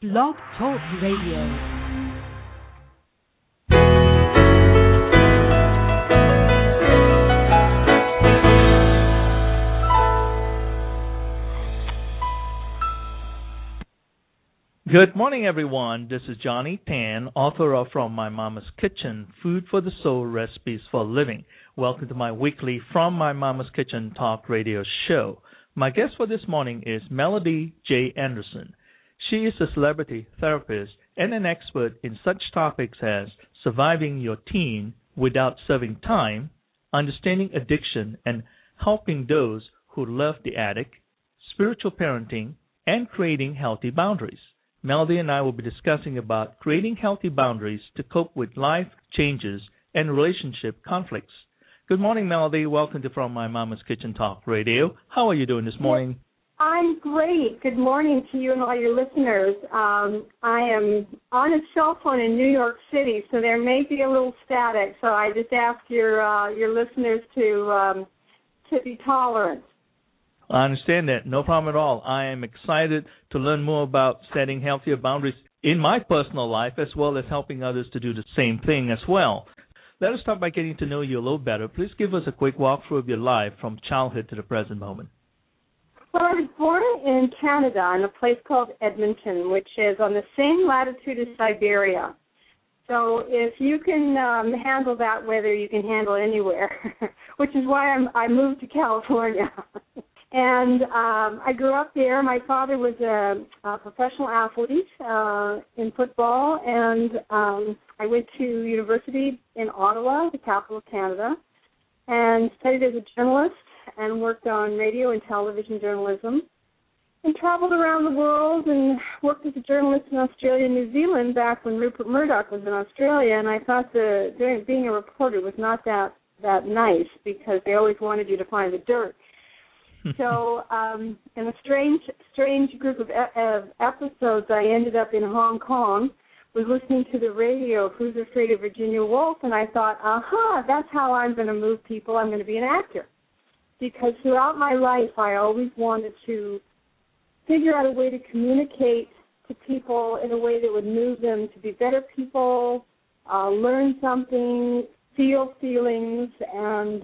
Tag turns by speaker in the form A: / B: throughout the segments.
A: Blog Talk Radio.
B: Good morning, everyone. This is Johnny Tan, author of From My Mama's Kitchen, Food for the Soul, Recipes for Living. Welcome to my weekly From My Mama's Kitchen talk radio show. My guest for this morning is Melody J. Anderson. She is a celebrity therapist and an expert in such topics as surviving your teen without serving time, understanding addiction and helping those who love the addict, spiritual parenting, and creating healthy boundaries. Melody and I will be discussing about creating healthy boundaries to cope with life changes and relationship conflicts. Good morning, Melody. Welcome to From My Mama's Kitchen Talk Radio. How are you doing this morning?
C: I'm great. Good morning to you and all your listeners. I am on a cell phone in New York City, so there may be a little static. So I just ask your listeners to be tolerant.
B: I understand that. No problem at all. I am excited to learn more about setting healthier boundaries in my personal life as well as helping others to do the same thing as well. Let us start by getting to know you a little better. Please give us a quick walkthrough of your life from childhood to the present moment.
C: Well, I was born in Canada in a place called Edmonton, which is on the same latitude as Siberia. So if you can handle that weather, you can handle anywhere, which is why I moved to California. And I grew up there. My father was a professional athlete in football, and I went to university in Ottawa, the capital of Canada, and studied as a journalist and worked on radio and television journalism, and traveled around the world and worked as a journalist in Australia and New Zealand back when Rupert Murdoch was in Australia, and I thought being a reporter was not that nice because they always wanted you to find the dirt. So in a strange group of episodes, I ended up in Hong Kong, was listening to the radio, Who's Afraid of Virginia Woolf, and I thought, that's how I'm going to move people. I'm going to be an actor. Because throughout my life, I always wanted to figure out a way to communicate to people in a way that would move them to be better people, learn something, feel feelings, and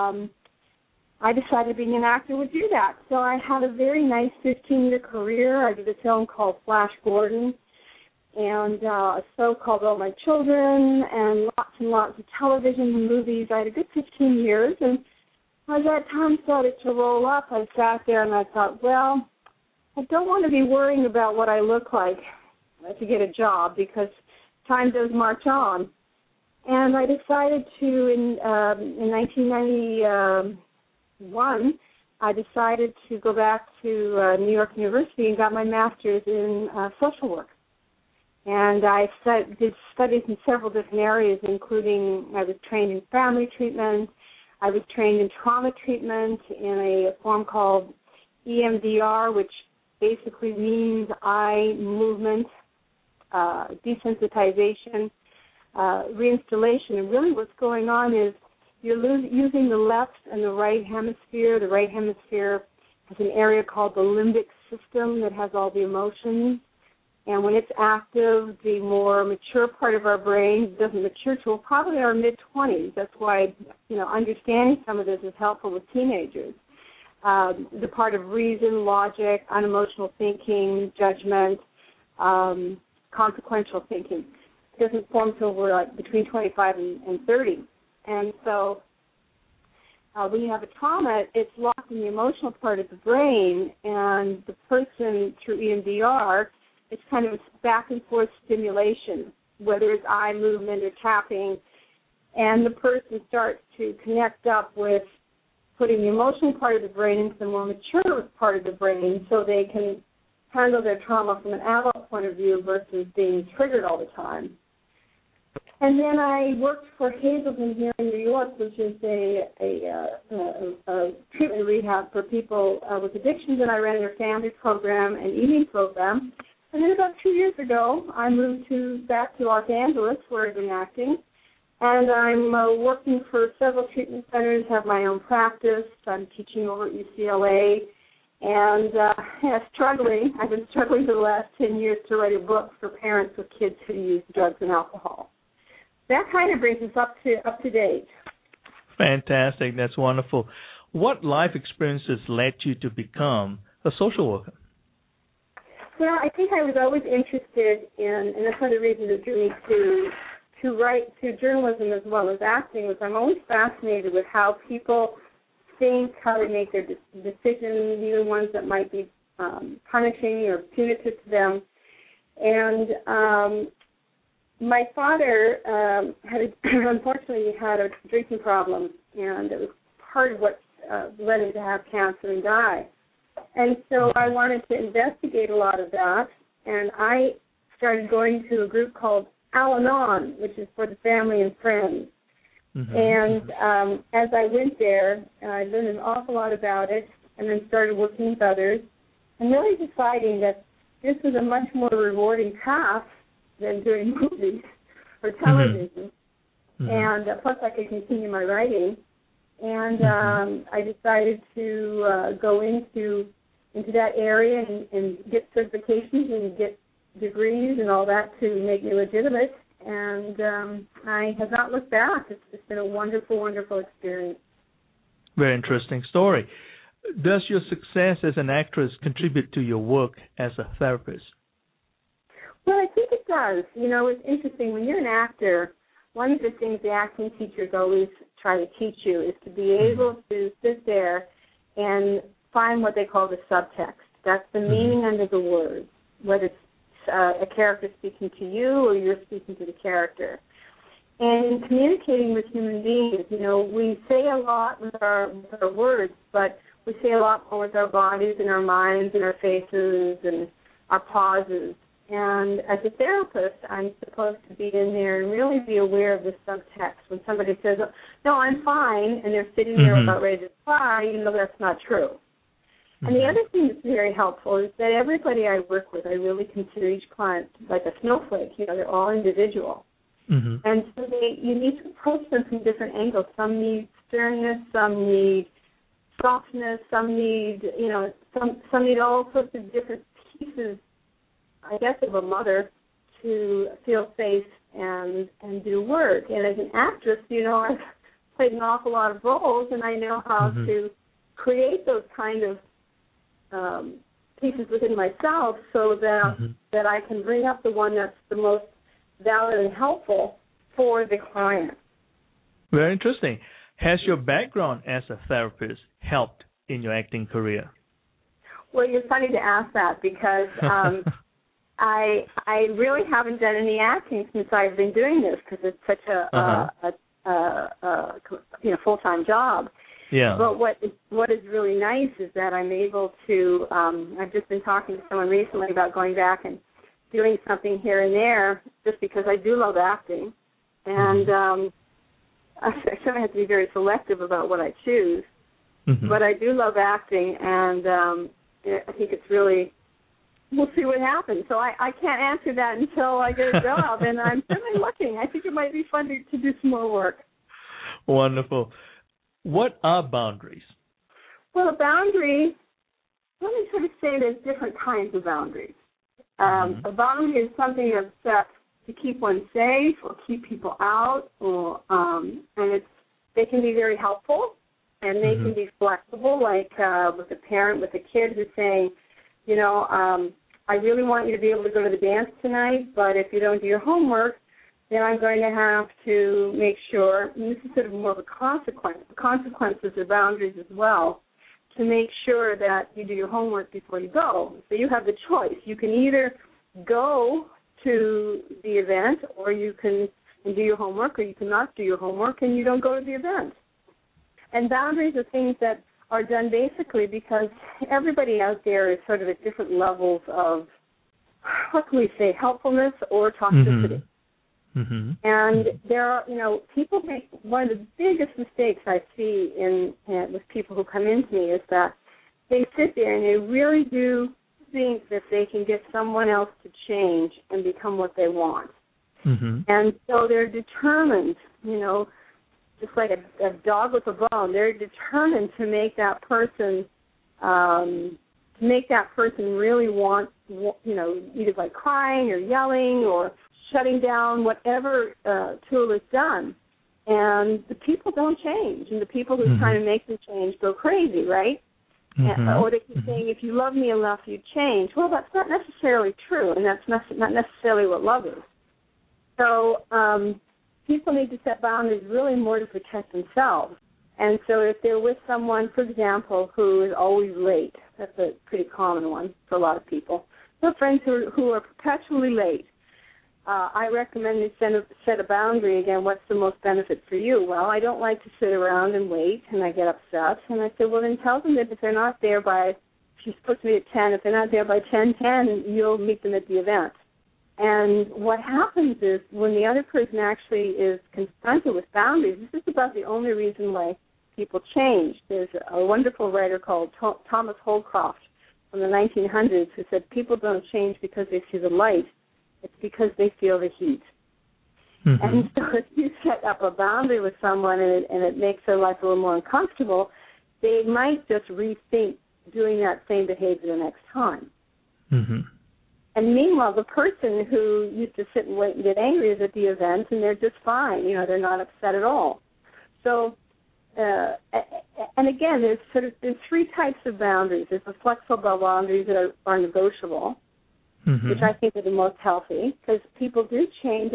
C: I decided being an actor would do that. So I had a very nice 15-year career. I did a film called Flash Gordon and a show called All My Children and lots of television and movies. I had a good 15 years, and as that time started to roll up, I sat there and I thought, well, I don't want to be worrying about what I look like to get a job because time does march on. And I decided to, in 1991, I decided to go back to New York University and got my master's in social work. And I did studies in several different areas, including I was trained in family treatment, I was trained in trauma treatment in a form called EMDR, which basically means eye movement, desensitization, reinstallation. And really what's going on is you're using the left and the right hemisphere. The right hemisphere has an area called the limbic system that has all the emotions. And when it's active, the more mature part of our brain doesn't mature till probably our mid-20s. That's why, understanding some of this is helpful with teenagers. The part of reason, logic, unemotional thinking, judgment, consequential thinking doesn't form till we're between 25 and 30. And so when you have a trauma, it's locked in the emotional part of the brain, and the person through EMDR, it's kind of a back and forth stimulation, whether it's eye movement or tapping, and the person starts to connect up with putting the emotional part of the brain into the more mature part of the brain so they can handle their trauma from an adult point of view versus being triggered all the time. And then I worked for Hazelden here in New York, which is a treatment rehab for people with addictions, and I ran their family program and eating program. And then about 2 years ago, I moved back to Los Angeles, where I've been acting, and I'm working for several treatment centers, have my own practice. I'm teaching over at UCLA, And struggling. I've been struggling for the last 10 years to write a book for parents with kids who use drugs and alcohol. That kind of brings us up to date.
B: Fantastic. That's wonderful. What life experiences led you to become a social worker?
C: Well, I think I was always interested in, and that's one of the reasons that drew me to write to journalism as well as acting, was I'm always fascinated with how people think, how they make their decisions, even ones that might be punishing or punitive to them. And my father unfortunately had a drinking problem, and it was part of what led him to have cancer and die. And so I wanted to investigate a lot of that, and I started going to a group called Al-Anon, which is for the family and friends. Mm-hmm. And as I went there, I learned an awful lot about it, and then started working with others, and really deciding that this was a much more rewarding path than doing movies or television. Mm-hmm. And plus I could continue my writing. And I decided to go into that area and get certifications and get degrees and all that to make me legitimate. And I have not looked back. It's been a wonderful, wonderful experience.
B: Very interesting story. Does your success as an actress contribute to your work as a therapist?
C: Well, I think it does. You know, it's interesting. When you're an actor, one of the things the acting teachers always try to teach you is to be able to sit there and find what they call the subtext. That's the meaning under the words, whether it's a character speaking to you or you're speaking to the character. And in communicating with human beings, you know, we say a lot with our words, but we say a lot more with our bodies and our minds and our faces and our pauses. And as a therapist, I'm supposed to be in there and really be aware of the subtext. When somebody says, no, I'm fine, and they're sitting there about ready to cry, even though that's not true. And the other thing that's very helpful is that everybody I work with, I really consider each client like a snowflake. You know, they're all individual. And so you need to approach them from different angles. Some need sternness, some need softness, some need, you know, some need all sorts of different pieces, I guess, of a mother to feel safe and do work. And as an actress, you know, I've played an awful lot of roles, and I know how to create those kind of pieces within myself so that I can bring up the one that's the most valid and helpful for the client.
B: Very interesting. Has your background as a therapist helped in your acting career?
C: Well, you're funny to ask that because I really haven't done any acting since I've been doing this because it's such a full-time job.
B: Yeah.
C: But what is really nice is that I'm able to. I've just been talking to someone recently about going back and doing something here and there, just because I do love acting, and I certainly have to be very selective about what I choose. But I do love acting, and I think it's really. We'll see what happens. So I can't answer that until I get a job, and I'm certainly looking. I think it might be fun to do some more work.
B: Wonderful. What are boundaries?
C: Well, a boundary, let me sort of say there's different kinds of boundaries. A boundary is something that's set to keep one safe or keep people out, or and they can be very helpful, and they can be flexible, like with a parent with a kid who's saying, you know, I really want you to be able to go to the dance tonight, but if you don't do your homework, then I'm going to have to make sure, and this is sort of more of a consequence. The consequences are boundaries as well, to make sure that you do your homework before you go. So you have the choice. You can either go to the event, or you can do your homework, or you cannot do your homework and you don't go to the event. And boundaries are things that are done basically because everybody out there is sort of at different levels of, what can we say, helpfulness or toxicity. And there are, you know, people make, one of the biggest mistakes I see with people who come into me is that they sit there and they really do think that they can get someone else to change and become what they want. And so they're determined, you know, just like a dog with a bone, they're determined to make that person to make that person really want, either by crying or yelling or shutting down whatever tool is done. And the people don't change, and the people who are trying to make them change go crazy, right? Or they keep saying, if you love me enough, you change. Well, that's not necessarily true, and that's not necessarily what love is. So people need to set boundaries really more to protect themselves. And so if they're with someone, for example, who is always late, that's a pretty common one for a lot of people. So friends who are perpetually late, I recommend you set a boundary. Again, what's the most benefit for you? Well, I don't like to sit around and wait, and I get upset. And I say, well, then tell them that if they're not there by, if you're supposed to be at 10, if they're not there by 10:10, you'll meet them at the event. And what happens is when the other person actually is confronted with boundaries, this is about the only reason why people change. There's a wonderful writer called Thomas Holcroft from the 1900s who said people don't change because they see the light. It's because they feel the heat. And so if you set up a boundary with someone and it makes their life a little more uncomfortable, they might just rethink doing that same behavior the next time. And meanwhile, the person who used to sit and wait and get angry is at the event, and they're just fine. They're not upset at all. So, and again, there's three types of boundaries. There's the flexible boundaries that are negotiable, which I think are the most healthy, because people do change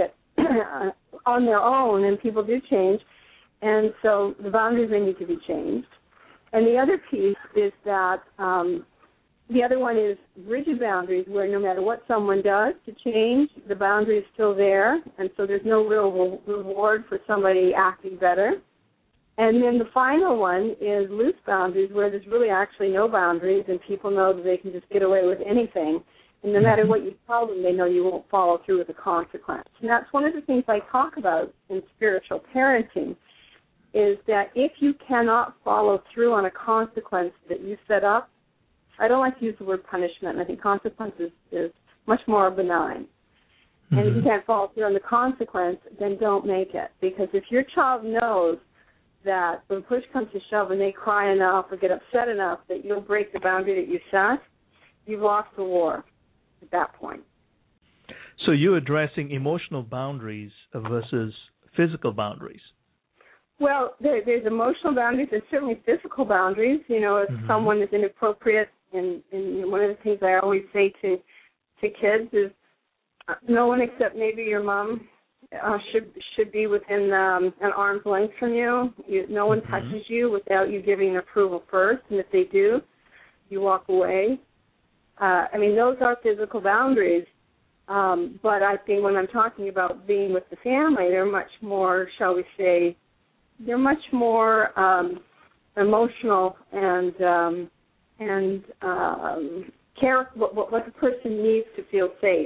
C: on their own, and people do change, and so the boundaries may need to be changed. And the other piece is that the other one is rigid boundaries, where no matter what someone does to change, the boundary is still there, and so there's no real reward for somebody acting better. And then the final one is loose boundaries, where there's really actually no boundaries, and people know that they can just get away with anything. And no matter what you tell them, they know you won't follow through with a consequence. And that's one of the things I talk about in spiritual parenting, is that if you cannot follow through on a consequence that you set up, I don't like to use the word punishment. I think consequence is much more benign. And if you can't follow through on the consequence, then don't make it. Because if your child knows that when push comes to shove and they cry enough or get upset enough that you'll break the boundary that you set, you've lost the war at that point.
B: So you're addressing emotional boundaries versus physical boundaries.
C: Well, there's emotional boundaries. There's certainly physical boundaries. If someone is inappropriate, and one of the things I always say to kids is no one except maybe your mom should be within an arm's length from you. No one touches you without you giving approval first, and if they do, you walk away. Those are physical boundaries, but I think when I'm talking about being with the family, they're much more, shall we say, they're much more emotional and care what the person needs to feel safe.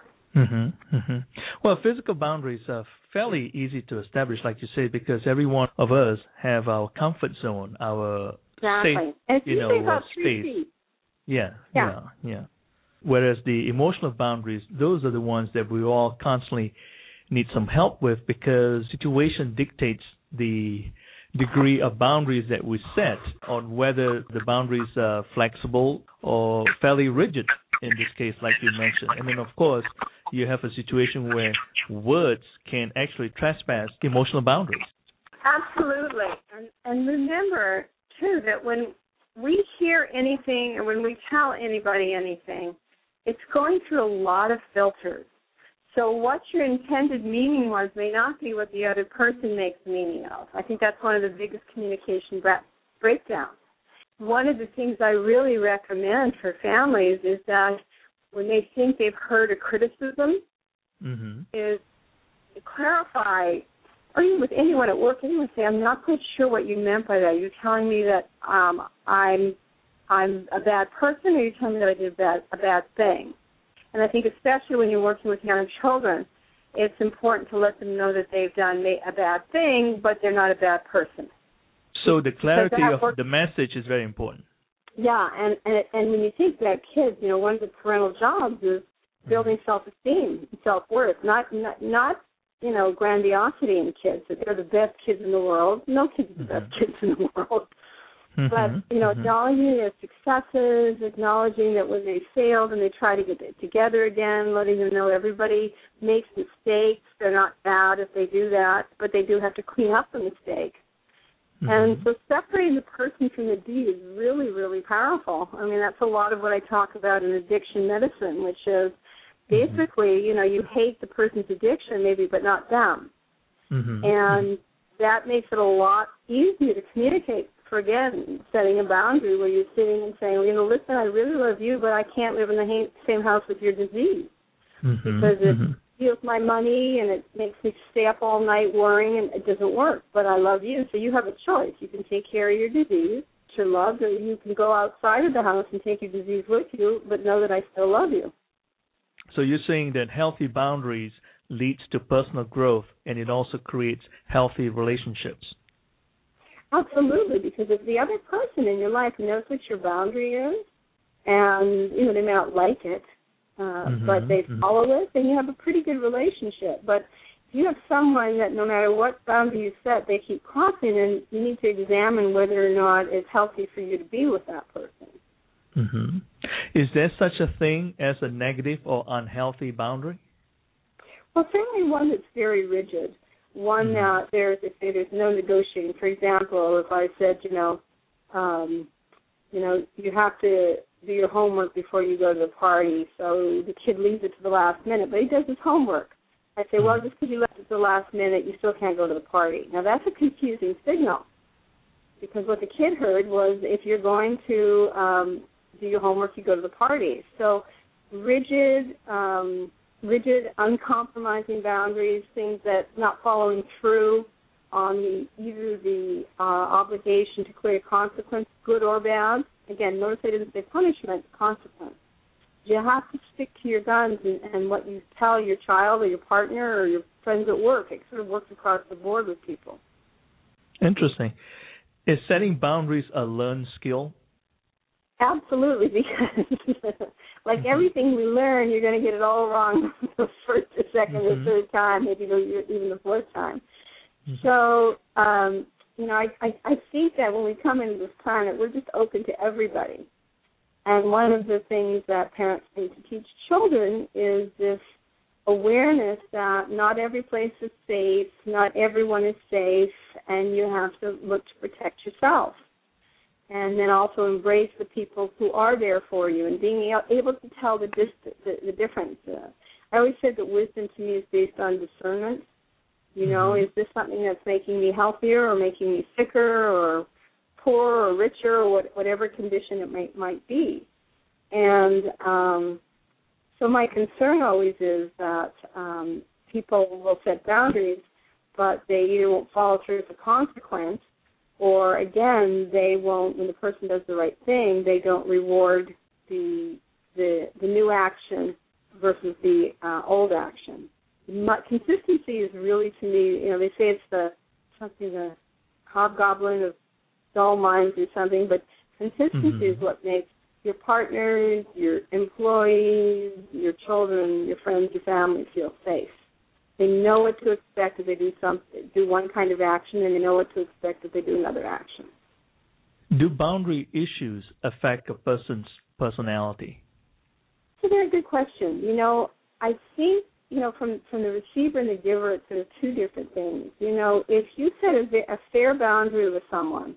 B: Well, physical boundaries are fairly easy to establish, like you say, because every one of us have our comfort zone, our safe,
C: and about 3
B: space.
C: feet.
B: Yeah. Whereas the emotional boundaries, those are the ones that we all constantly need some help with, because situation dictates the degree of boundaries that we set, on whether the boundaries are flexible or fairly rigid in this case, like you mentioned. And then, of course, you have a situation where words can actually trespass emotional boundaries.
C: Absolutely. And remember, too, that when we hear anything or when we tell anybody anything, it's going through a lot of filters. So what your intended meaning was may not be what the other person makes meaning of. I think that's one of the biggest communication breakdowns. One of the things I really recommend for families is that when they think they've heard a criticism, is to clarify, or even with anyone at work, anyone say, I'm not quite sure what you meant by that. You're telling me that I'm a bad person, or you're telling me that I did a bad thing? And I think especially when you're working with young children, it's important to let them know that they've done a bad thing, but they're not a bad person.
B: So the clarity of the message is very important.
C: Yeah, and when you think about kids, one of the parental jobs is building self-esteem and self-worth, not grandiosity in kids, that they're the best kids in the world. No kids are the best kids in the world. But, acknowledging their successes, acknowledging that when they failed and they try to get it together again, letting them know everybody makes mistakes. They're not bad if they do that, but they do have to clean up the mistake. And so separating the person from the deed is really, really powerful. I mean, that's a lot of what I talk about in addiction medicine, which is basically, you hate the person's addiction maybe, but not them. And that makes it a lot easier to communicate. For, again, setting a boundary where you're sitting and saying, listen, I really love you, but I can't live in the same house with your disease because it steals my money and it makes me stay up all night worrying and it doesn't work. But I love you, so you have a choice. You can take care of your disease, your love, or you can go outside of the house and take your disease with you, but know that I still love you.
B: So you're saying that healthy boundaries leads to personal growth and it also creates healthy relationships.
C: Absolutely, because if the other person in your life knows what your boundary is, and they may not like it, but they follow it, then you have a pretty good relationship. But if you have someone that no matter what boundary you set, they keep crossing, then you need to examine whether or not it's healthy for you to be with that person.
B: Is there such a thing as a negative or unhealthy boundary?
C: Well, certainly one that's very rigid. One that there's no negotiating. For example, if I said, you have to do your homework before you go to the party, so the kid leaves it to the last minute, but he does his homework. I say, well, just because you left it to the last minute, you still can't go to the party. Now, that's a confusing signal because what the kid heard was if you're going to do your homework, you go to the party. So rigid, uncompromising boundaries, things that not following through on either the obligation to clear consequence, good or bad. Again, notice I didn't say punishment, consequence. You have to stick to your guns and what you tell your child or your partner or your friends at work. It sort of works across the board with people.
B: Interesting. Is setting boundaries a learned skill?
C: Absolutely, because like everything we learn, you're going to get it all wrong the first, the second, the third time, maybe even the fourth time. So, I think that when we come into this planet, we're just open to everybody. And one of the things that parents need to teach children is this awareness that not every place is safe, not everyone is safe, and you have to look to protect yourself. And then also embrace the people who are there for you and being able to tell the difference. I always said that wisdom to me is based on discernment. Is this something that's making me healthier or making me sicker or poor or richer or whatever condition it might be? And so my concern always is that people will set boundaries, but they either won't follow through with the consequence, or, again, they won't, when the person does the right thing, they don't reward the new action versus the old action. Consistency is really, to me, they say it's the hobgoblin of dull minds or something, but consistency is what makes your partners, your employees, your children, your friends, your family feel safe. They know what to expect if they do one kind of action, and they know what to expect if they do another action.
B: Do boundary issues affect a person's personality?
C: It's a very good question. I think, from the receiver and the giver, it's sort of two different things. If you set a fair boundary with someone,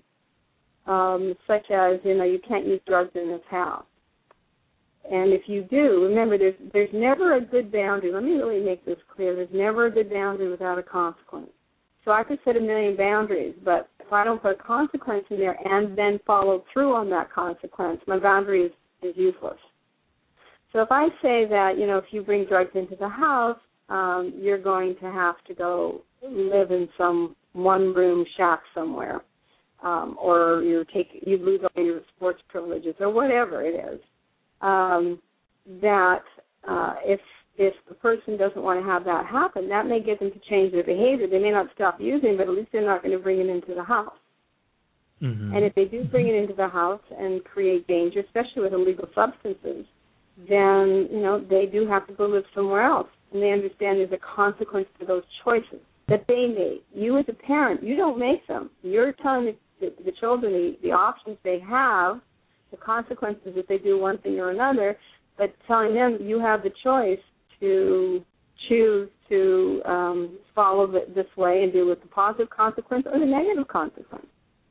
C: such as, you can't use drugs in this house, and if you do, remember, there's never a good boundary. Let me really make this clear. There's never a good boundary without a consequence. So I could set a million boundaries, but if I don't put a consequence in there and then follow through on that consequence, my boundary is useless. So if I say that, if you bring drugs into the house, you're going to have to go live in some one-room shack somewhere, or you lose all your sports privileges or whatever it is. If the person doesn't want to have that happen, that may get them to change their behavior. They may not stop using, but at least they're not going to bring it into the house. And if they do bring it into the house and create danger, especially with illegal substances, then, they do have to go live somewhere else. And they understand there's a consequence to those choices that they made. You as a parent, you don't make them. You're telling the children the options they have, the consequences if they do one thing or another, but telling them you have the choice to choose to follow this way and deal with the positive consequence or the negative consequence.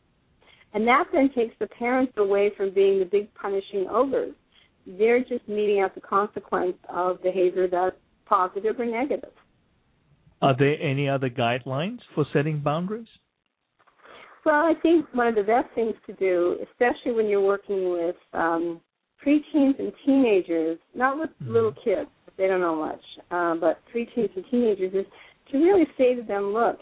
C: And that then takes the parents away from being the big punishing ogres. They're just meting out the consequence of behavior that's positive or negative.
B: Are there any other guidelines for setting boundaries?
C: Well, I think one of the best things to do, especially when you're working with preteens and teenagers, not with little kids, they don't know much, but preteens and teenagers, is to really say to them, look,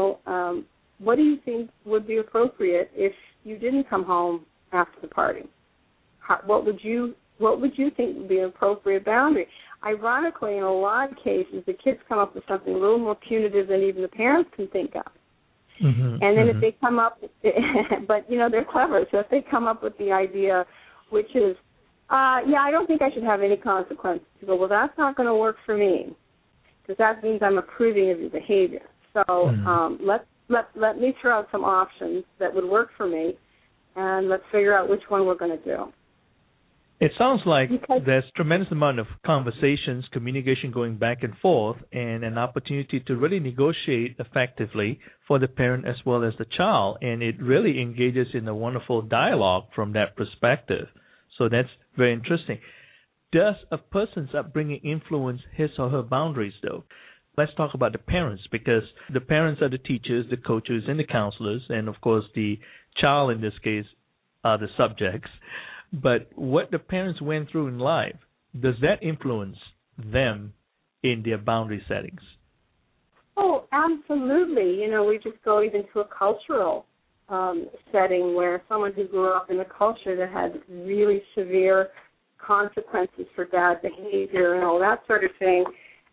C: what do you think would be appropriate if you didn't come home after the party? What would you think would be an appropriate boundary? Ironically, in a lot of cases, the kids come up with something a little more punitive than even the parents can think of. And then if they come up, but, they're clever, so if they come up with the idea, which is, I don't think I should have any consequences. You go, well, that's not going to work for me, because that means I'm approving of your behavior. So let me throw out some options that would work for me, and let's figure out which one we're going to do.
B: It sounds like there's tremendous amount of conversations, communication going back and forth, and an opportunity to really negotiate effectively for the parent as well as the child. And it really engages in a wonderful dialogue from that perspective. So that's very interesting. Does a person's upbringing influence his or her boundaries, though? Let's talk about the parents, because the parents are the teachers, the coaches, and the counselors, and, of course, the child in this case are the subjects. But what the parents went through in life, does that influence them in their boundary settings?
C: Oh, absolutely. We just go even to a cultural setting where someone who grew up in a culture that had really severe consequences for bad behavior and all that sort of thing,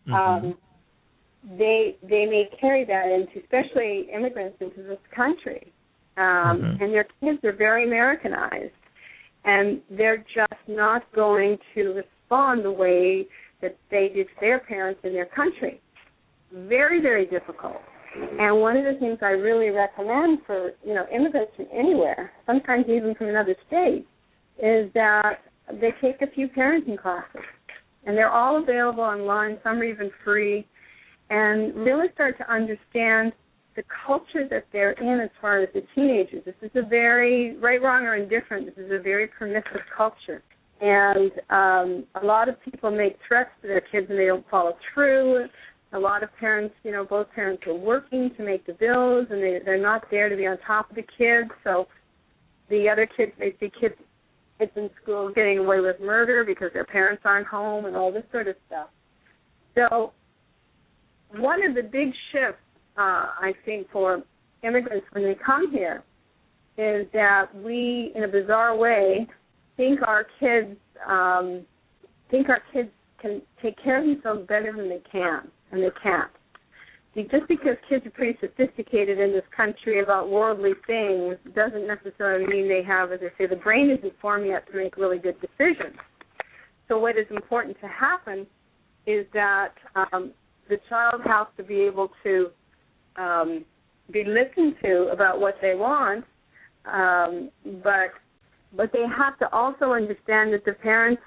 C: they may carry that into, especially immigrants into this country. And their kids are very Americanized. And they're just not going to respond the way that they did to their parents in their country. Very, very difficult. And one of the things I really recommend for, immigrants from anywhere, sometimes even from another state, is that they take a few parenting classes. And they're all available online, some are even free, and really start to understand the culture that they're in as far as the teenagers. This is a very, right, wrong, or indifferent, this is a very permissive culture. And a lot of people make threats to their kids and they don't follow through. A lot of parents, both parents are working to make the bills and they're not there to be on top of the kids. So the other kids, they see kids in school getting away with murder because their parents aren't home and all this sort of stuff. So one of the big shifts, I think, for immigrants when they come here is that we, in a bizarre way, think our kids can take care of themselves better than they can, and they can't. See, just because kids are pretty sophisticated in this country about worldly things doesn't necessarily mean they have, as I say, the brain isn't formed yet to make really good decisions. So what is important to happen is that the child has to be able to be listened to about what they want, but they have to also understand that the parents,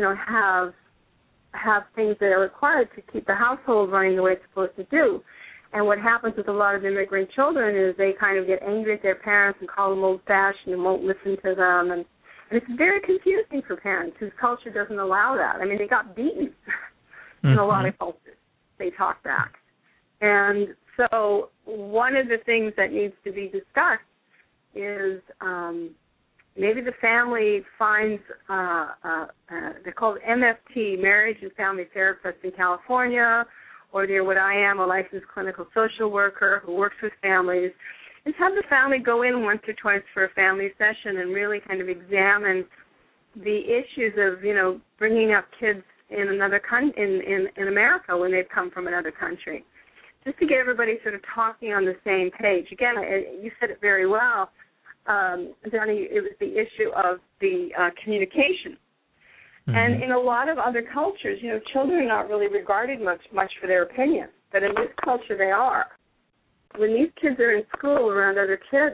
C: have things that are required to keep the household running the way it's supposed to do. And what happens with a lot of immigrant children is they kind of get angry at their parents and call them old-fashioned and won't listen to them. And it's very confusing for parents whose culture doesn't allow that. I mean, they got beaten in a lot of cultures. They talk back. And so one of the things that needs to be discussed is maybe the family finds, they're called MFT, Marriage and Family Therapists in California, or they're what I am, a licensed clinical social worker who works with families, is have the family go in once or twice for a family session and really kind of examine the issues of, bringing up kids in another in America when they've come from another country, just to get everybody sort of talking on the same page. Again, you said it very well, Johnny. It was the issue of the communication. And in a lot of other cultures, children are not really regarded much for their opinion, but in this culture they are. When these kids are in school around other kids,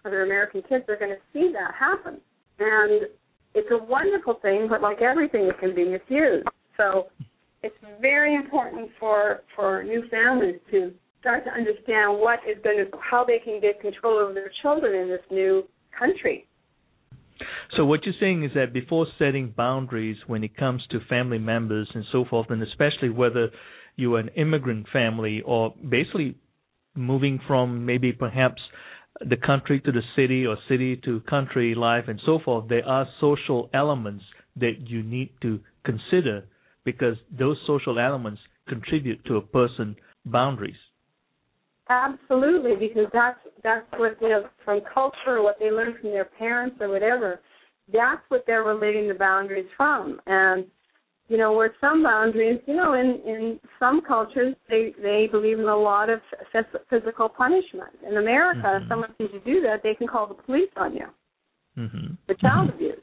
C: other American kids are going to see that happen. And it's a wonderful thing, but like everything, it can be misused. So it's very important for new families to start to understand how they can get control over their children in this new country.
B: So what you're saying is that before setting boundaries when it comes to family members and so forth, and especially whether you're an immigrant family or basically moving from maybe perhaps the country to the city or city to country life and so forth, there are social elements that you need to consider because those social elements contribute to a person's boundaries.
C: Absolutely, because that's what, from culture, what they learn from their parents or whatever, that's what they're relating the boundaries from. And, where some boundaries, in some cultures, they believe in a lot of physical punishment. In America, if someone sees you do that, they can call the police on you for child abuse.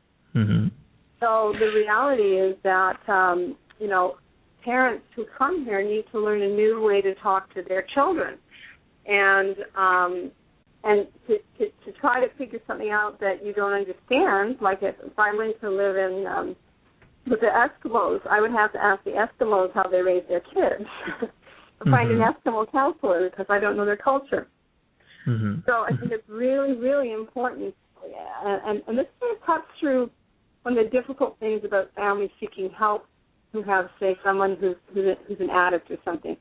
C: So the reality is that, parents who come here need to learn a new way to talk to their children, and to try to figure something out that you don't understand. Like if I went to live in with the Eskimos, I would have to ask the Eskimos how they raise their kids. Find an Eskimo counselor because I don't know their culture. So I think it's really, really important, and this sort of cuts through one of the difficult things about families seeking help who have, say, someone who's an addict or something.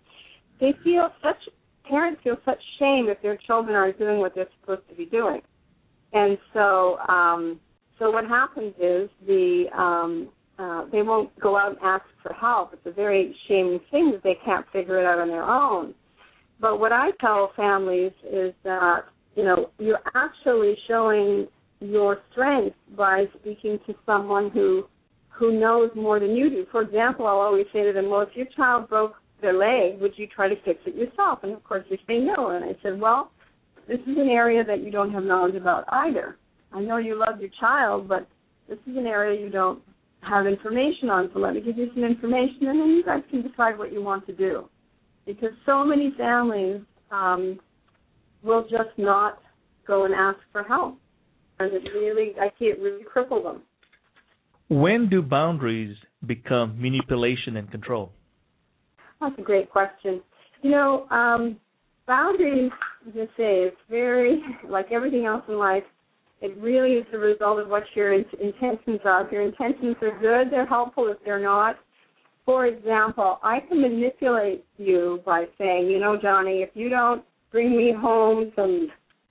C: Parents feel such shame if their children aren't doing what they're supposed to be doing. And so what happens is they won't go out and ask for help. It's a very shaming thing that they can't figure it out on their own. But what I tell families is that, you're actually showing your strength by speaking to someone who knows more than you do. For example, I'll always say to them, well, if your child broke their leg, would you try to fix it yourself? And, of course, they say no. And I said, well, this is an area that you don't have knowledge about either. I know you love your child, but this is an area you don't have information on, so let me give you some information, and then you guys can decide what you want to do. Because so many families will just not go and ask for help. And I see it really cripple them.
B: When do boundaries become manipulation and control?
C: That's a great question. Boundaries, as I say, it's very, like everything else in life, it really is the result of what your intentions are. If your intentions are good, they're helpful. If they're not, for example, I can manipulate you by saying, Johnny, if you don't bring me home some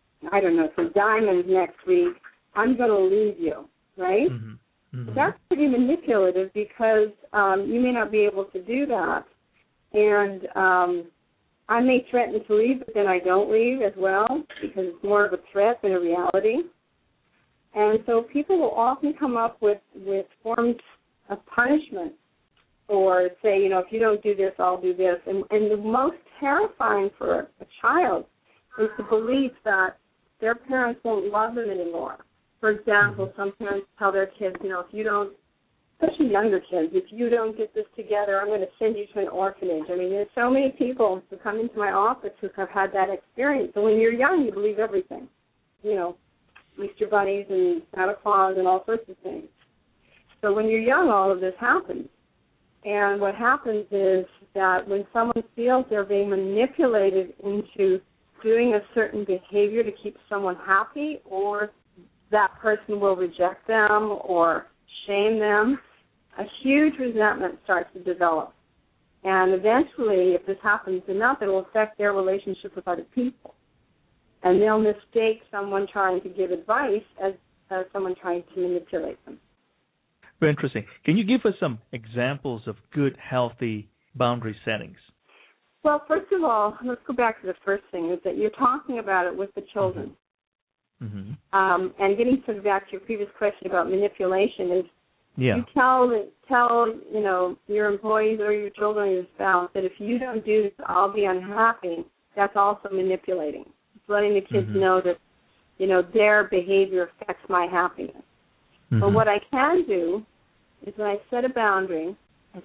C: diamonds next week, I'm going to leave you, right? That's pretty manipulative because you may not be able to do that. And I may threaten to leave, but then I don't leave as well because it's more of a threat than a reality. And so people will often come up with forms of punishment or say, if you don't do this, I'll do this. And the most terrifying for a child is the belief that their parents won't love them anymore. For example, some parents tell their kids, if you don't, especially younger kids, if you don't get this together, I'm going to send you to an orphanage. I mean, there's so many people who come into my office who have had that experience. So when you're young, you believe everything, Easter bunnies and Santa Claus and all sorts of things. So when you're young, all of this happens. And what happens is that when someone feels they're being manipulated into doing a certain behavior to keep someone happy, or that person will reject them or shame them, a huge resentment starts to develop. And eventually, if this happens enough, it will affect their relationship with other people. And they'll mistake someone trying to give advice as someone trying to manipulate them.
B: Very interesting. Can you give us some examples of good, healthy boundary settings?
C: Well, first of all, let's go back to the first thing, is that you're talking about it with the children. And getting sort of back to your previous question about manipulation is you tell your employees or your children or your spouse that if you don't do this, I'll be unhappy. That's also manipulating. It's letting the kids know that, their behavior affects my happiness. But what I can do is when I set a boundary, and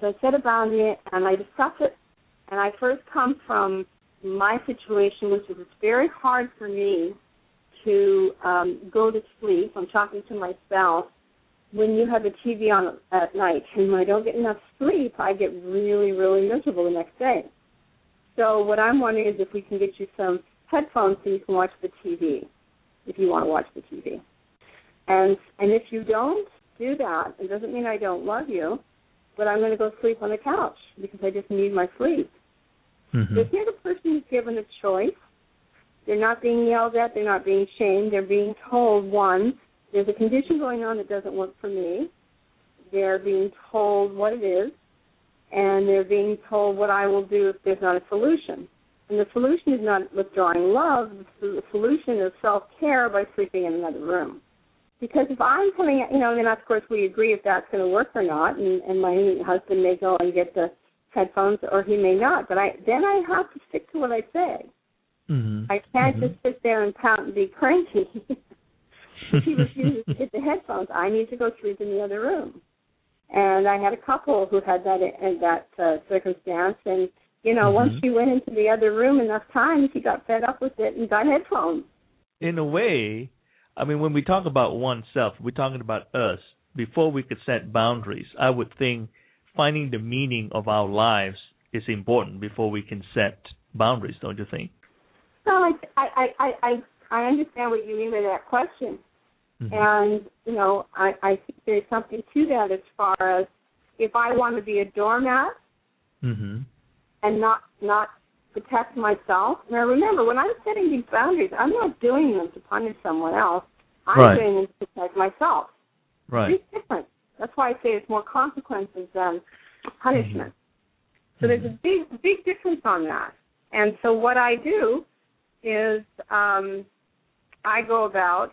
C: I discuss it, and I first come from my situation, which is it's very hard for me to go to sleep. I'm talking to my spouse. When you have the TV on at night, and when I don't get enough sleep, I get really, really miserable the next day. So what I'm wondering is if we can get you some headphones so you can watch the TV, if you want to watch the TV. And if you don't do that, it doesn't mean I don't love you, but I'm going to go sleep on the couch because I just need my sleep.
B: Mm-hmm.
C: If you're the person who's given a choice, they're not being yelled at, they're not being shamed, they're being told, one, there's a condition going on that doesn't work for me. They're being told what it is, and they're being told what I will do if there's not a solution. And the solution is not withdrawing love. The solution is self-care by sleeping in another room. Because if I'm coming, then of course we agree if that's going to work or not, and my husband may go and get the headphones or he may not, but then I have to stick to what I say.
B: Mm-hmm.
C: I can't just sit there and pout and be cranky. If he refuses to get the headphones, I need to go sleep in the other room. And I had a couple who had that in that circumstance, and once she went into the other room enough times, she got fed up with it and got headphones.
B: In a way, I mean, when we talk about oneself, we're talking about us. Before we could set boundaries, I would think finding the meaning of our lives is important before we can set boundaries, don't you think?
C: No, I understand what you mean by that question. Mm-hmm. And, I think there's something to that as far as if I want to be a doormat
B: mm-hmm.
C: and not protect myself. Now, remember, when I'm setting these boundaries, I'm not doing them to punish someone else. I'm doing them to protect myself.
B: Right.
C: It's different. That's why I say it's more consequences than punishment. Mm-hmm. So there's a big difference on that. And so what I do is I go about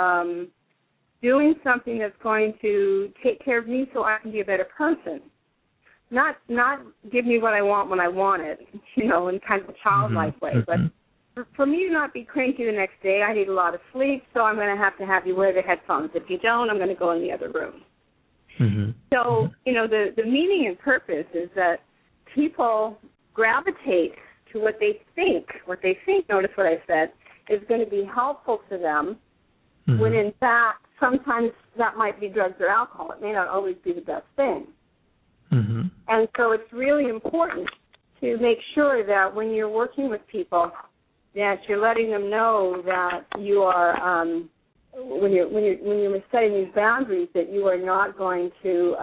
C: doing something that's going to take care of me so I can be a better person. Not give me what I want when I want it, in kind of a childlike way. But for me to not be cranky the next day, I need a lot of sleep, so I'm going to have you wear the headphones. If you don't, I'm going to go in the other room.
B: Mm-hmm.
C: So, the meaning and purpose is that people gravitate to what they think, notice what I said, is going to be helpful to them, mm-hmm. when in fact sometimes that might be drugs or alcohol. It may not always be the best thing.
B: Mm-hmm.
C: And so it's really important to make sure that when you're working with people, that you're letting them know that you are, when you're setting these boundaries, that you are not going to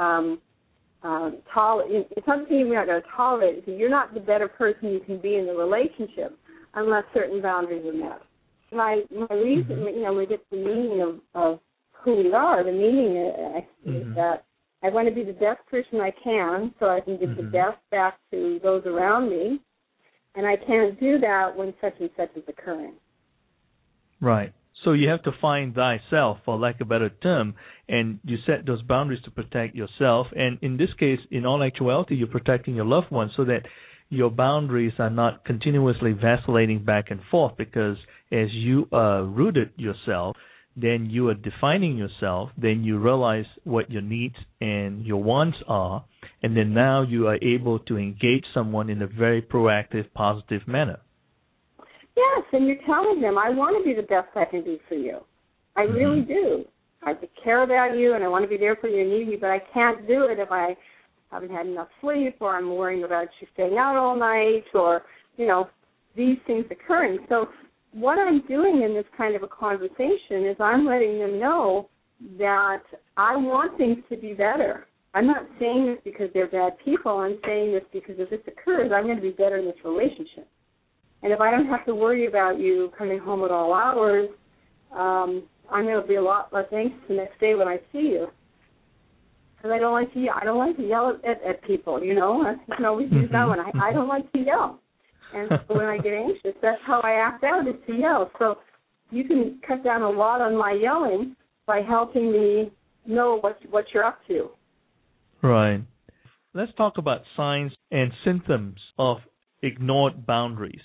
C: tolerate. It's not something you're not going to tolerate. You're not the better person you can be in the relationship unless certain boundaries are met. My reason, we get the meaning of who we are. The meaning is that I want to be the best person I can so I can give the best back to those around me, and I can't do that when such and such is occurring.
B: Right. So you have to find thyself, for lack of a better term, and you set those boundaries to protect yourself. And in this case, in all actuality, you're protecting your loved ones so that your boundaries are not continuously vacillating back and forth, because as you rooted yourself, then you are defining yourself, then you realize what your needs and your wants are, and then now you are able to engage someone in a very proactive, positive manner.
C: Yes, and you're telling them, I want to be the best I can be for you. I really do. I care about you, and I want to be there for you and need you, but I can't do it if I haven't had enough sleep, or I'm worrying about you staying out all night, or, these things occurring. So what I'm doing in this kind of a conversation is I'm letting them know that I want things to be better. I'm not saying this because they're bad people. I'm saying this because if this occurs, I'm going to be better in this relationship. And if I don't have to worry about you coming home at all hours, I'm going to be a lot less anxious the next day when I see you. Because I don't like to yell at people, I can always use that one. I don't like to yell. And so when I get anxious, that's how I act out, is to yell. So you can cut down a lot on my yelling by helping me know what you're up to.
B: Right. Let's talk about signs and symptoms of ignored boundaries.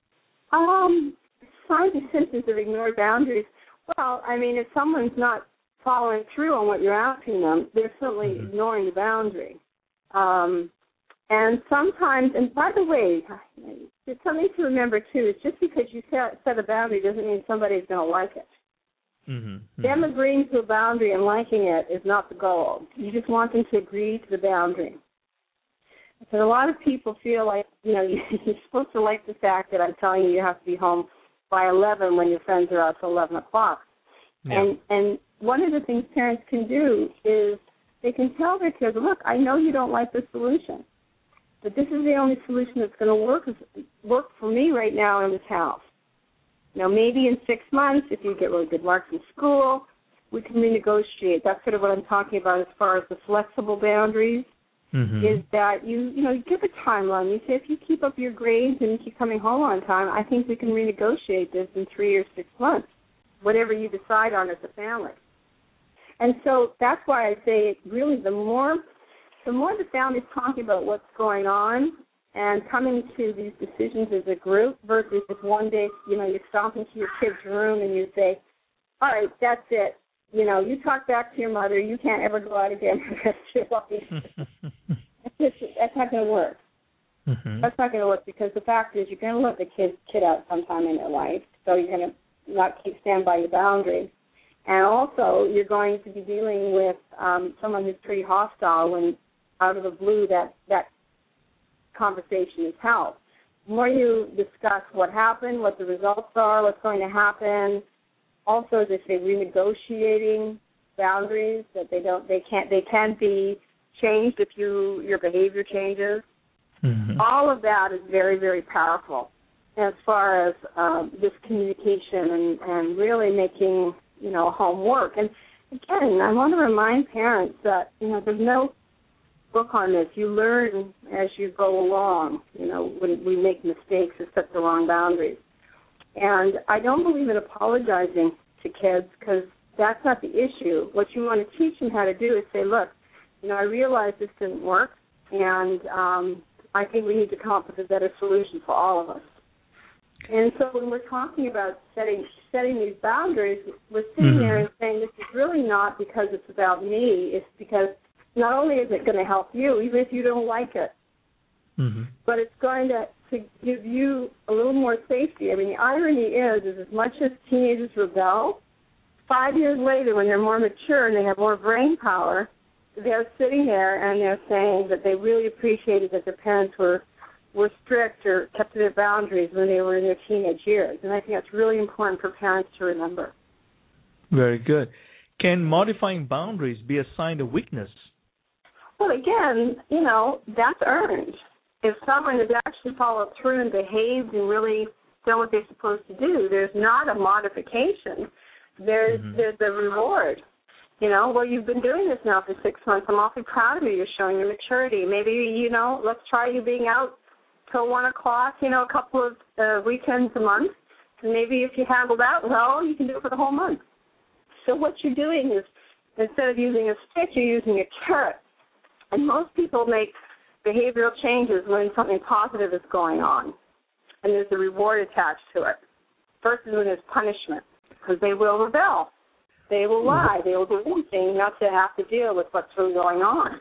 C: Signs and symptoms of ignored boundaries. Well, if someone's not following through on what you're asking them, they're certainly ignoring the boundary. And sometimes, and by the way, It's something to remember, too. It's just because you set a boundary doesn't mean somebody's going to like it.
B: Mm-hmm.
C: Them agreeing to a boundary and liking it is not the goal. You just want them to agree to the boundary. Because a lot of people feel like, you know, you're supposed to like the fact that I'm telling you have to be home by 11 when your friends are out till 11 o'clock.
B: Yeah.
C: And one of the things parents can do is they can tell their kids, look, I know you don't like this solution, but this is the only solution that's going to work for me right now in this house. Now, maybe in 6 months, if you get really good marks in school, we can renegotiate. That's sort of what I'm talking about as far as the flexible boundaries.
B: Mm-hmm.
C: Is that you give a timeline. You say if you keep up your grades and you keep coming home on time, I think we can renegotiate this in 3 or 6 months, whatever you decide on as a family. And so that's why I say really the more the family's talking about what's going on and coming to these decisions as a group versus if one day, you know, you stomp into your kid's room and you say, all right, that's it. You know, you talk back to your mother. You can't ever go out again for the rest of your life. That's not going to work.
B: Mm-hmm.
C: That's not going to work because the fact is you're going to let the kid out sometime in their life, so you're going to not stand by your boundaries. And also you're going to be dealing with someone who's pretty hostile when out of the blue that conversation is held. The more you discuss what happened, what the results are, what's going to happen, also, as I say, renegotiating boundaries that they can be changed if your behavior changes.
B: Mm-hmm.
C: All of that is very, very powerful as far as this communication and really making, you know, home work. And again, I want to remind parents that, you know, there's no book on this. You learn as you go along, you know, when we make mistakes and set the wrong boundaries. And I don't believe in apologizing to kids because that's not the issue. What you want to teach them how to do is say, look, you know, I realize this didn't work, and I think we need to come up with a better solution for all of us. And so when we're talking about setting these boundaries, we're sitting there and saying this is really not because it's about me. It's because not only is it going to help you, even if you don't like it, but it's going to give you a little more safety. I mean, the irony is as much as teenagers rebel, 5 years later when they're more mature and they have more brain power, they're sitting there and they're saying that they really appreciated that their parents were strict or kept to their boundaries when they were in their teenage years. And I think that's really important for parents to remember.
B: Very good. Can modifying boundaries be a sign of weakness?
C: Well, again, you know, that's earned. If someone has actually followed through and behaved and really done what they're supposed to do, there's not a modification. There's a reward. You know, well, you've been doing this now for 6 months. I'm awfully proud of you. You're showing your maturity. Maybe, you know, let's try you being out till 1 o'clock, you know, a couple of weekends a month. And maybe if you handle that well, you can do it for the whole month. So what you're doing is instead of using a stick, you're using a carrot. And most people make behavioral changes when something positive is going on, and there's a reward attached to it, versus when there's punishment, because they will rebel. They will lie. They will do anything not to have to deal with what's really going on.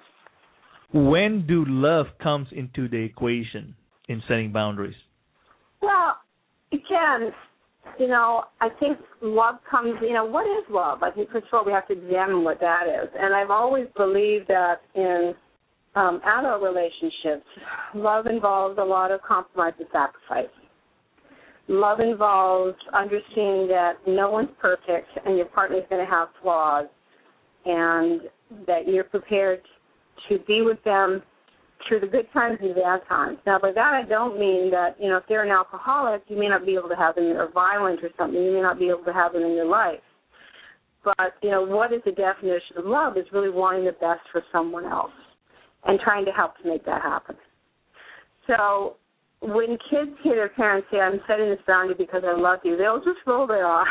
B: When do love comes into the equation in setting boundaries?
C: Well, again, you know, I think love comes, you know, what is love? I think, first of all, we have to examine what that is. And I've always believed that in adult relationships, love involves a lot of compromise and sacrifice. Love involves understanding that no one's perfect and your partner's going to have flaws, and that you're prepared to be with them through the good times and the bad times. Now, by that I don't mean that, you know, if they're an alcoholic, you may not be able to have them, or violent or something, you may not be able to have them in your life. But, you know, what is the definition of love is really wanting the best for someone else and trying to help to make that happen. So when kids hear their parents say, I'm setting this boundary because I love you, they'll just roll their eyes.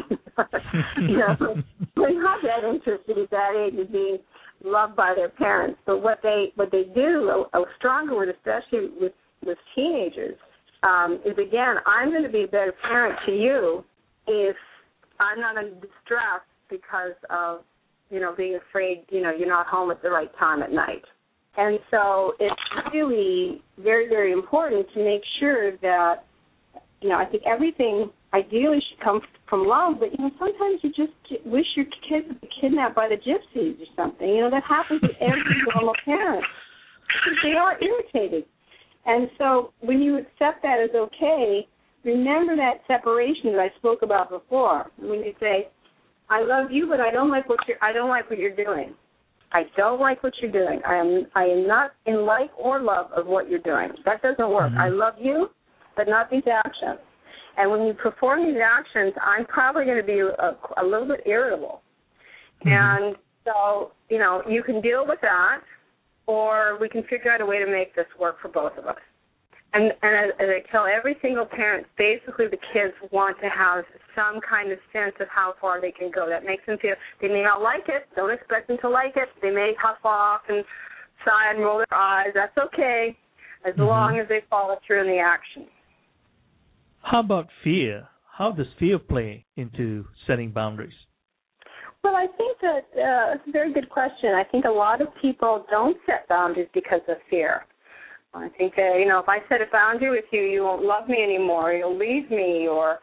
C: You know, they're not that interested at that age in being loved by their parents. But what they do, a stronger word, especially with teenagers, is, again, I'm going to be a better parent to you if I'm not in distress because of, you know, being afraid, you know, you're not home at the right time at night. And so it's really very, very important to make sure that, I think everything ideally should come from love, but, sometimes you just wish your kids would be kidnapped by the gypsies or something. That happens to every normal parent. They are irritated. And so when you accept that as okay, remember that separation that I spoke about before. When you say, I love you, but I don't like what you're doing. I don't like what you're doing. I am not in like or love of what you're doing. That doesn't work. I love you, but not these actions. And when you perform these actions, I'm probably going to be a little bit irritable. And so, you can deal with that, or we can figure out a way to make this work for both of us. And as I tell every single parent, basically the kids want to have some kind of sense of how far they can go. That makes them feel, they may not like it, don't expect them to like it. They may huff off and sigh and roll their eyes. That's okay, as long as they follow through in the action.
B: How about fear? How does fear play into setting boundaries?
C: Well, I think that it's a very good question. I think a lot of people don't set boundaries because of fear. I think that, if I set a boundary with you, you won't love me anymore, you'll leave me, or,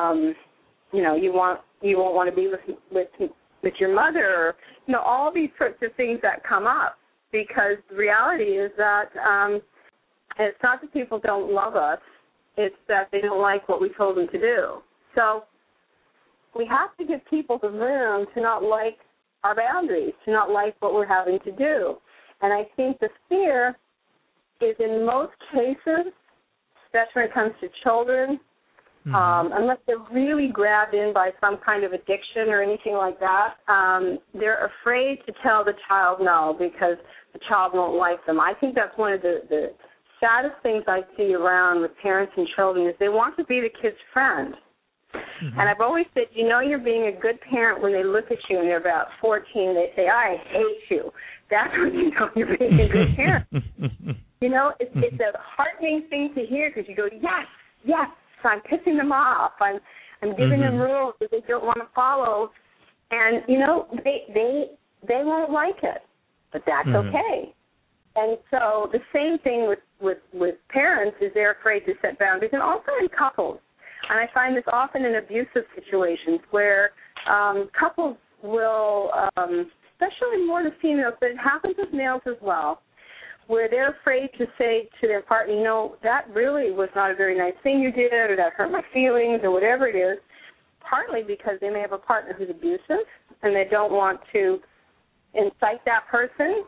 C: you won't want to be with your mother, or, all these sorts of things that come up, because the reality is that it's not that people don't love us, it's that they don't like what we told them to do. So we have to give people the room to not like our boundaries, to not like what we're having to do. And I think the fear is in most cases, especially when it comes to children, unless they're really grabbed in by some kind of addiction or anything like that, they're afraid to tell the child no because the child won't like them. I think that's one of the saddest things I see around with parents and children is they want to be the kid's friend. And I've always said, you're being a good parent when they look at you and they're about 14, they say, I hate you. That's when you know you're being a good parent. It's a heartening thing to hear because you go, yes, I'm pissing them off. I'm giving them rules that they don't want to follow. And, they won't like it, but that's okay. And so the same thing with parents is they're afraid to set boundaries, and also in couples. And I find this often in abusive situations where couples will, especially more the females, but it happens with males as well, where they're afraid to say to their partner, that really was not a very nice thing you did, or that hurt my feelings, or whatever it is, partly because they may have a partner who's abusive, and they don't want to incite that person,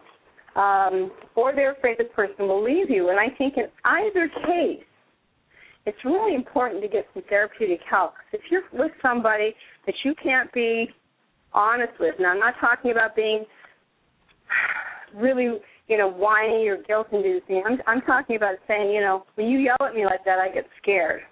C: or they're afraid this person will leave you. And I think in either case, it's really important to get some therapeutic help. If you're with somebody that you can't be honest with, now I'm not talking about being really, whiny or guilt-inducing. I'm talking about saying, when you yell at me like that, I get scared.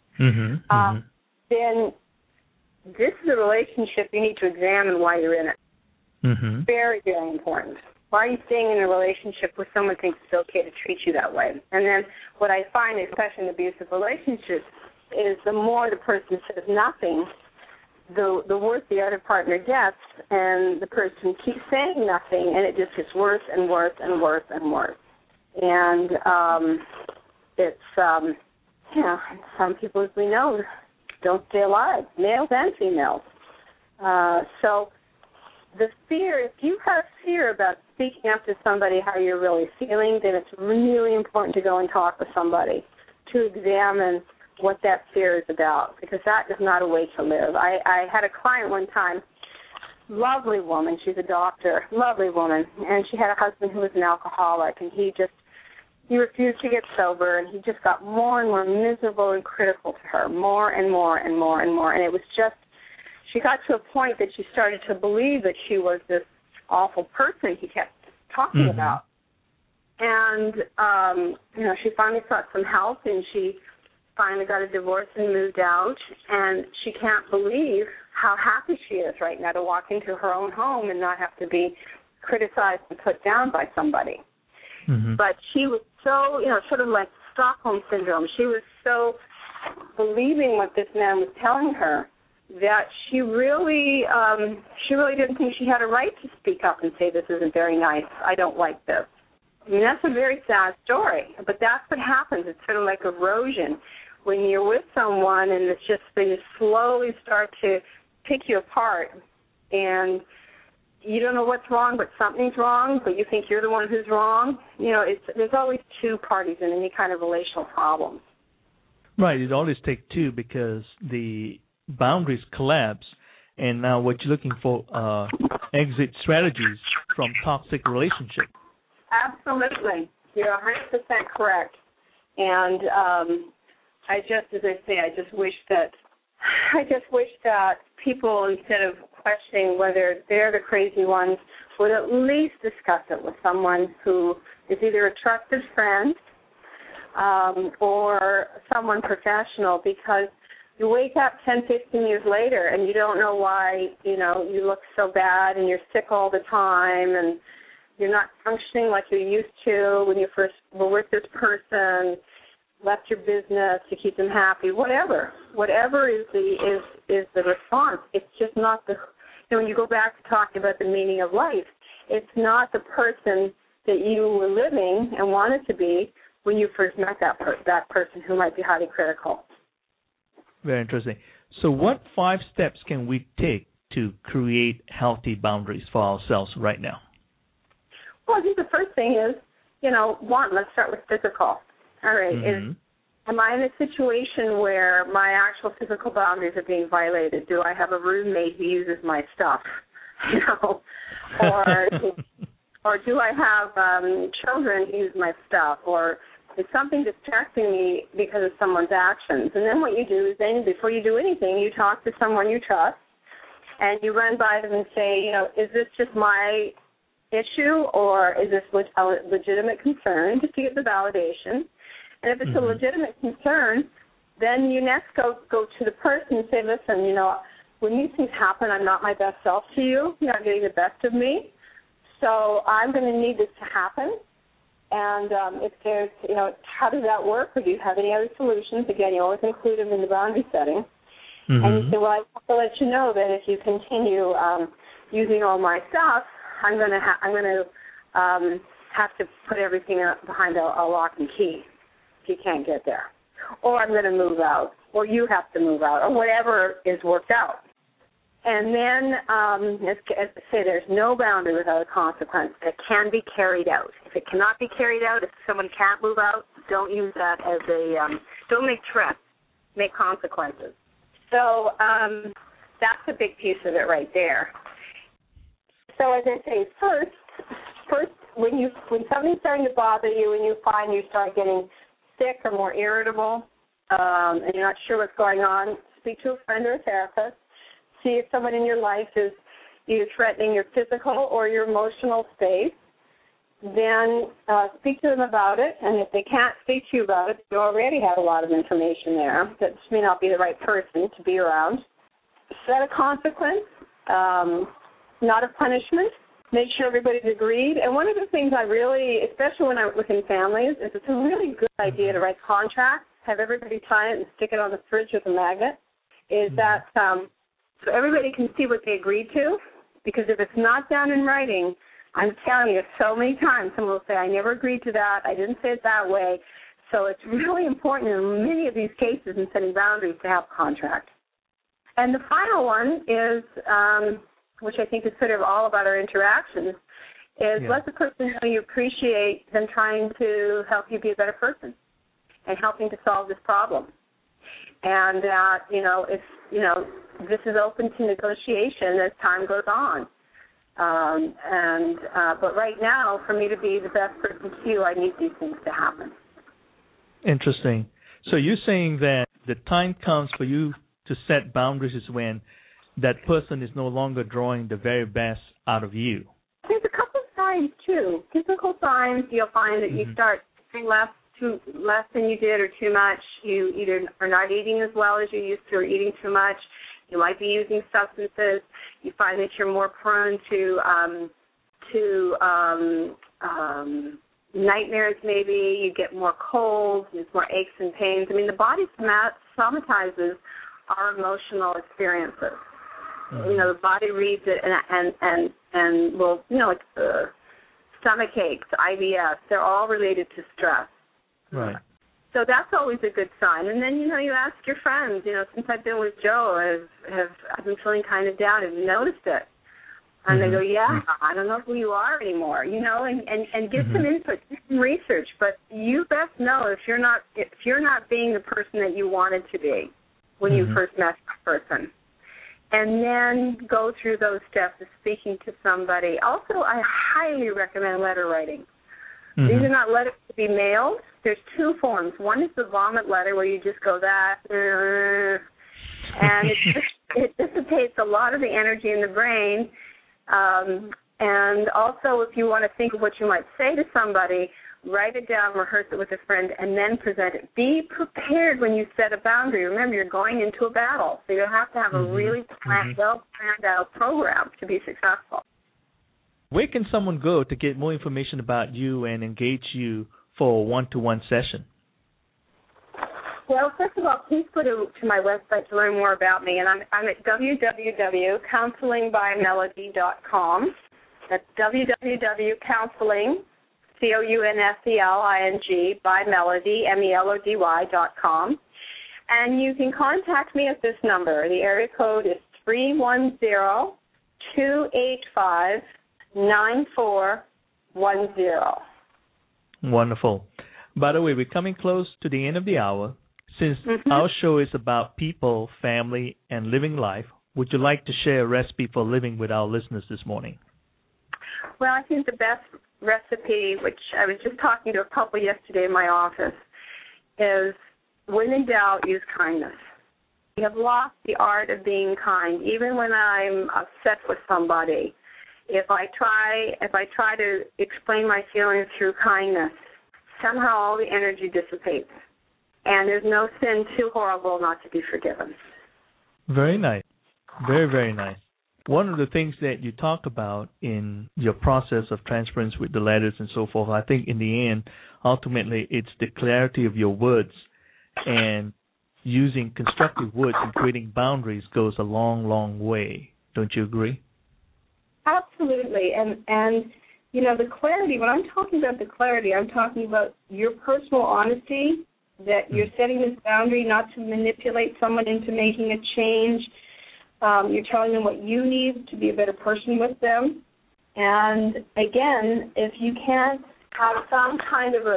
C: Then this is a relationship you need to examine why you're in it. Very, very important. Why are you staying in a relationship where someone thinks it's okay to treat you that way? And then what I find, especially in abusive relationships, is the more the person says nothing, the worse the other partner gets, and the person keeps saying nothing, and it just gets worse and worse and worse and worse. And it's, some people, as we know, don't stay alive, males and females. So the fear, if you have fear about speaking up to somebody how you're really feeling, then it's really important to go and talk with somebody to examine what that fear is about, because that is not a way to live. I had a client one time, lovely woman, she's a doctor, lovely woman, and she had a husband who was an alcoholic, and he refused to get sober, and he just got more and more miserable and critical to her, more and more and more and more, and it was just, she got to a point that she started to believe that she was this awful person he kept talking about. And, she finally sought some help, and she finally got a divorce and moved out, and she can't believe how happy she is right now to walk into her own home and not have to be criticized and put down by somebody. But she was so, sort of like Stockholm Syndrome. She was so believing what this man was telling her that she really didn't think she had a right to speak up and say, this isn't very nice, I don't like this. I mean, that's a very sad story, but that's what happens. It's sort of like erosion. When you're with someone and it's just they just slowly start to pick you apart, and you don't know what's wrong, but something's wrong, but you think you're the one who's wrong. You know, there's always two parties in any kind of relational problem.
B: Right. It always takes two because the boundaries collapse, and now what you're looking for exit strategies from toxic relationships.
C: Absolutely. You're 100% correct. And I just wish that people, instead of questioning whether they're the crazy ones, would at least discuss it with someone who is either a trusted friend or someone professional, because you wake up 10, 15 years later and you don't know why, you know, you look so bad and you're sick all the time and you're not functioning like you used to when you first were with this person, left your business to keep them happy, whatever is the response. It's just not the, you know, when you go back to talking about the meaning of life, it's not the person that you were living and wanted to be when you first met that person who might be highly critical.
B: Very interesting. So what 5 steps can we take to create healthy boundaries for ourselves right now?
C: Well, I think the first thing is, you know, let's start with physical. All right.
B: Mm-hmm.
C: Am I in a situation where my actual physical boundaries are being violated? Do I have a roommate who uses my stuff? You know, or do I have children who use my stuff? Or is something distracting me because of someone's actions? And then what you do is then before you do anything, you talk to someone you trust, and you run by them and say, you know, is this just my issue, or is this a legitimate concern, just to get the validation? And if it's a legitimate concern, then you next go to the person and say, listen, you know, when these things happen, I'm not my best self to you. You're not getting the best of me. So I'm going to need this to happen. And if there's, you know, how does that work? Or do you have any other solutions? Again, you always include them in the boundary setting. Mm-hmm. And you say, well, I have to let you know that if you continue using all my stuff, I'm going to have to put everything behind a lock and key if you can't get there. Or I'm going to move out, or you have to move out, or whatever is worked out. And then, as I say, there's no boundary without a consequence. It can be carried out. If it cannot be carried out, if someone can't move out, don't use that as don't make threats, make consequences. So that's a big piece of it right there. So as I say, first, when something's starting to bother you and you find you start getting sick or more irritable, and you're not sure what's going on, speak to a friend or a therapist. See if someone in your life is either threatening your physical or your emotional space. Then speak to them about it, and if they can't speak to you about it, you already have a lot of information there that may not be the right person to be around. Set a consequence, not a punishment. Make sure everybody's agreed. And one of the things I really, especially when I'm within families, is it's a really good idea to write contracts, have everybody sign it and stick it on the fridge with a magnet, is that so everybody can see what they agreed to, because if it's not done in writing, I'm telling you, so many times someone will say, I never agreed to that, I didn't say it that way. So it's really important in many of these cases in setting boundaries to have a contract. And the final one is, which I think is sort of all about our interactions, is let the person know you appreciate them trying to help you be a better person and helping to solve this problem. And that, this is open to negotiation as time goes on. But right now, for me to be the best person to you, I need these things to happen.
B: Interesting. So you're saying that the time comes for you to set boundaries is when that person is no longer drawing the very best out of you.
C: There's a couple of signs, too. Physical signs, you'll find that you start doing less than you did or too much. You either are not eating as well as you used to or eating too much. You might be using substances. You find that you're more prone to nightmares maybe. You get more colds. There's more aches and pains. I mean, the body somatizes our emotional experiences. The body reads it and will, stomach aches, IBS. They're all related to stress.
B: Right.
C: So that's always a good sign. And then, you ask your friends, since I've been with Joe, I've been feeling kind of down. Have you noticed it? And they go, yeah, I don't know who you are anymore, and get some input, do some research. But you best know if you're not being the person that you wanted to be when you first met that person. And then go through those steps of speaking to somebody. Also, I highly recommend letter writing. These are not letters to be mailed. There's two forms. One is the vomit letter where you just go that, and it dissipates a lot of the energy in the brain. And also, if you want to think of what you might say to somebody, write it down, rehearse it with a friend, and then present it. Be prepared when you set a boundary. Remember, you're going into a battle, so you have to have a really well-planned-out program to be successful.
B: Where can someone go to get more information about you and engage you for a one-to-one session?
C: Well, first of all, please go to my website to learn more about me, and I'm at www.counselingbymelody.com. That's www.counseling, COUNSELING, by Melody, MELODY.com. And you can contact me at this number. The area code is 310-285-9410.
B: Wonderful. By the way, we're coming close to the end of the hour. Since our show is about people, family, and living life, would you like to share a recipe for living with our listeners this morning?
C: Well, I think the best recipe, which I was just talking to a couple yesterday in my office, is when in doubt, use kindness. We have lost the art of being kind. Even when I'm upset with somebody, if I try to explain my feelings through kindness, somehow all the energy dissipates. And there's no sin too horrible not to be forgiven.
B: Very nice. Very, very nice. One of the things that you talk about in your process of transference with the letters and so forth, I think in the end, ultimately, it's the clarity of your words. And using constructive words and creating boundaries goes a long, long way. Don't you agree?
C: Absolutely. And the clarity, when I'm talking about the clarity, I'm talking about your personal honesty, that you're setting this boundary not to manipulate someone into making a change. You're telling them what you need to be a better person with them. And, again, if you can't have some kind of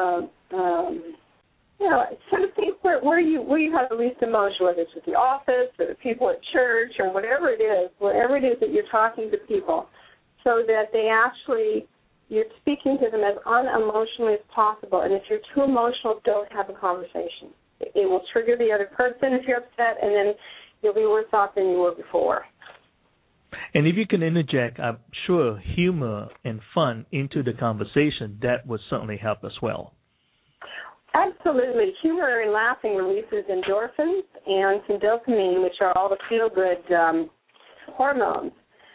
C: something where you have the least emotion, whether it's with the office or the people at church or whatever it is that you're talking to people, so that they actually, you're speaking to them as unemotionally as possible. And if you're too emotional, don't have a conversation. It will trigger the other person if you're upset, and then you'll be worse off than you were before.
B: And if you can interject, I'm sure, humor and fun into the conversation, that would certainly help as well.
C: Absolutely. Humor and laughing releases endorphins and some dopamine, which are all the feel-good hormones.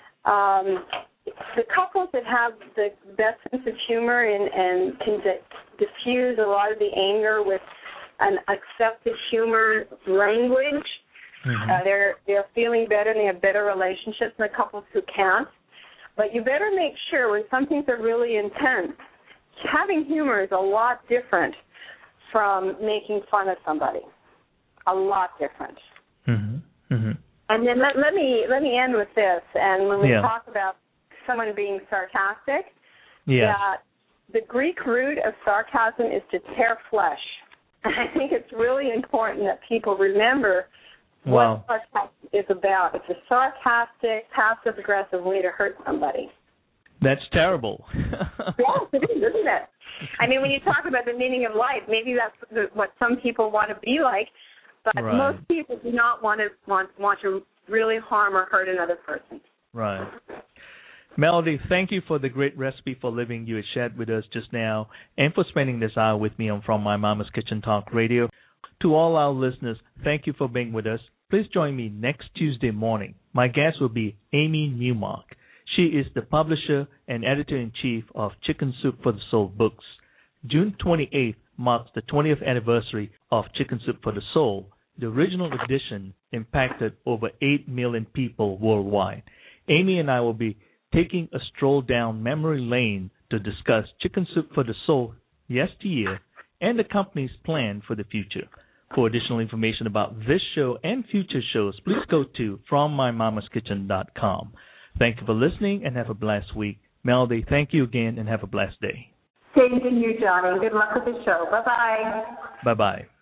C: The couples that have the best sense of humor and can diffuse a lot of the anger with an accepted humor language, they're feeling better and they have better relationships than the couples who can't. But you better make sure when some things are really intense, having humor is a lot different from making fun of somebody. A lot different. And then let me end with this. And when we talk about someone being sarcastic, that the Greek root of sarcasm is to tear flesh. And I think it's really important that people remember what sarcasm is about. It's a sarcastic, passive-aggressive way to hurt somebody.
B: That's terrible.
C: Yes, it is, isn't it? I mean, when you talk about the meaning of life, maybe that's what some people want to be like, but most people do not want to really harm or hurt another person.
B: Right. Melody, thank you for the great recipe for living you had shared with us just now, and for spending this hour with me on From My Mama's Kitchen Talk Radio. To all our listeners, thank you for being with us. Please join me next Tuesday morning. My guest will be Amy Newmark. She is the publisher and editor-in-chief of Chicken Soup for the Soul books. June 28th marks the 20th anniversary of Chicken Soup for the Soul. The original edition impacted over 8 million people worldwide. Amy and I will be taking a stroll down memory lane to discuss Chicken Soup for the Soul yesteryear and the company's plan for the future. For additional information about this show and future shows, please go to FromMyMamasKitchen.com. Thank you for listening and have a blessed week. Melody, thank you again and have a blessed day.
C: Same to you, Johnny. Good luck with the show. Bye-bye.
B: Bye-bye.